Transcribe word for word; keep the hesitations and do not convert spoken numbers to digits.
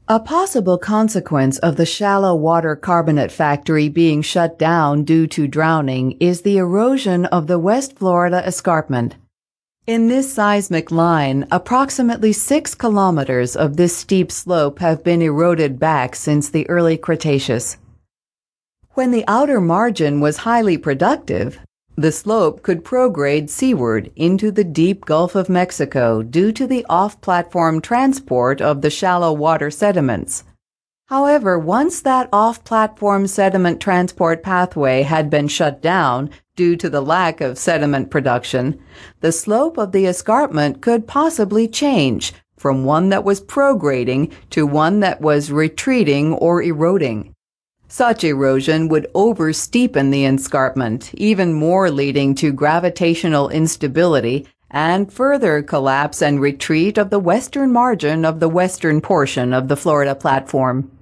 A possible consequence of the shallow water carbonate factory being shut down due to drowning is the erosion of the West Florida escarpment. In this seismic line, approximately six kilometers of this steep slope have been eroded back since the early Cretaceous. When the outer margin was highly productive, the slope could prograde seaward into the deep Gulf of Mexico due to the off-platform transport of the shallow water sediments. However, once that off-platform sediment transport pathway had been shut down due to the lack of sediment production, the slope of the escarpment could possibly change from one that was prograding to one that was retreating or eroding. Such erosion would oversteepen the escarpment, even more leading to gravitational instability and further collapse and retreat of the western margin of the western portion of the Florida platform.